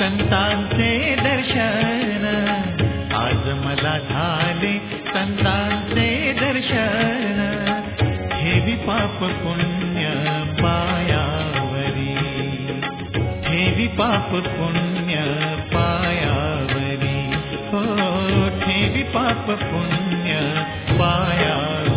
संतांचे दर्शन, आज मला झाले संतांचे दर्शन, ठेवी पाप पुण्य पायावरी, ठेवी पाप पुण्य पायावरी, हो ठेवी पाप पुण्य पायावरी.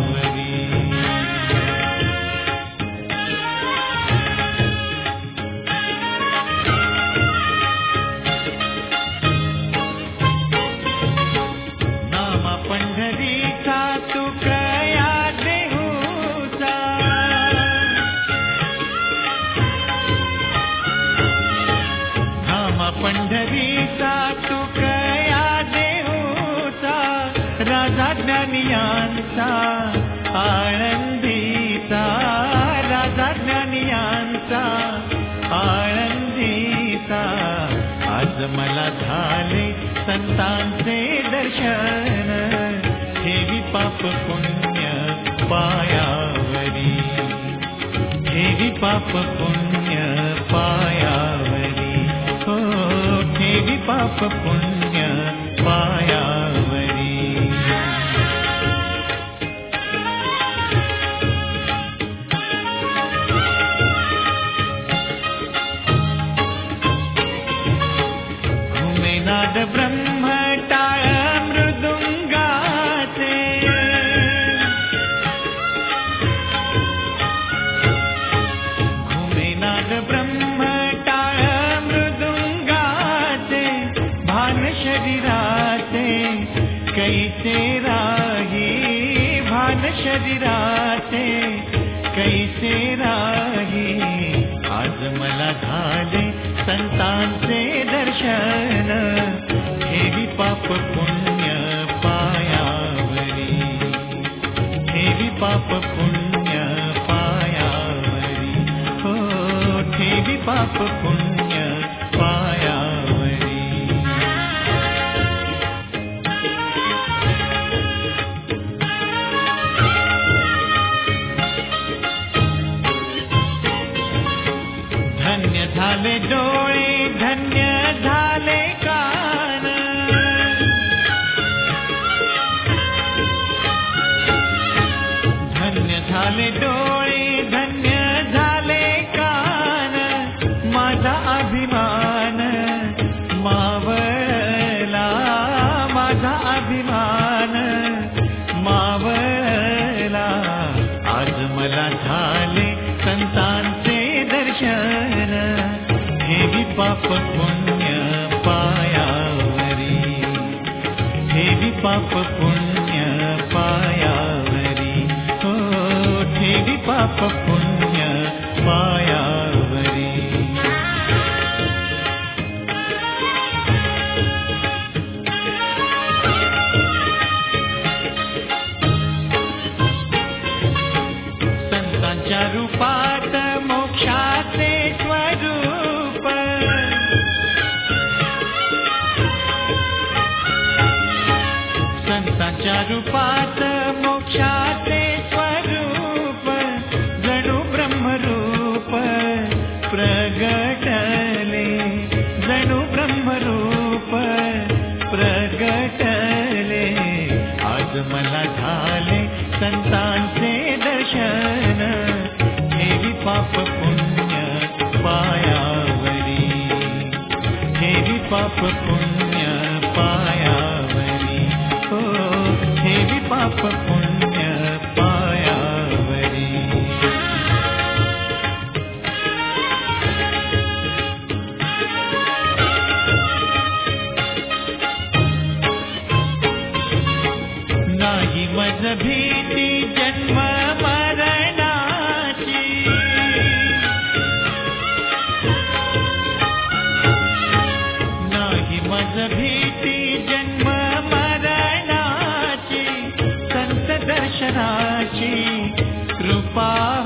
पंढरीचा तुकया देऊचा, राजा ज्ञानियांचा आळंदीचा, राजा ज्ञानियांचा आळंदीचा, आज मला झाले संतांचे दर्शन, ठेवी पाप पुण्य पायावरी, ठेवी पाप पुण्य पायावरी, हो ठेवी पाप पुण्य पायावरी. घुमेनाद ब्रह्म टाळ मृदुंगाचे, घुमेनाद ब्रह्म टाळ मृदुंगाचे, भान शरीराचे कैसे राही, भान शरीराचे कैसे राही, आज मला झाले संतांचे दर्शन, ठेवी पाप पुण्य पायावरी, ठेवी पाप पुण्य पायावरी, हो ठेवी पाप पुण्य पायावरी. धन्य झाले डोळे, धन्य झाले कान, धन्य झाले डोळे, धन्य झाले कान, माझा अभिमान मावळला, माझा अभिमान मावळला, आज मला झाले संतांचे दर्शन, ठेवी पाप पुण्य पायावरी, ठेवी पाप पुण्य पायावरी, हो ठेवी पाप पुण्य पायावरी. संतांच्या रूपात मोक्षाचे स्वरूप, संतांच्या रूपात मोक्षाचे स्वरूप, जणू ब्रह्मरूप प्रगटले, जणू ब्रह्मरूप प्रगटले, आज मला झाले संतांचे दर्शन, ठेवी पाप पुण्य पायावरी, ठेवी पाप पुण्य पायावरी, हो ठेवी पाप पुण्य पायावरी. नाही मज भीती जन्म मरणाची, नाही मज भीती जन्म मरणाची, संत दर्शनाची कृपा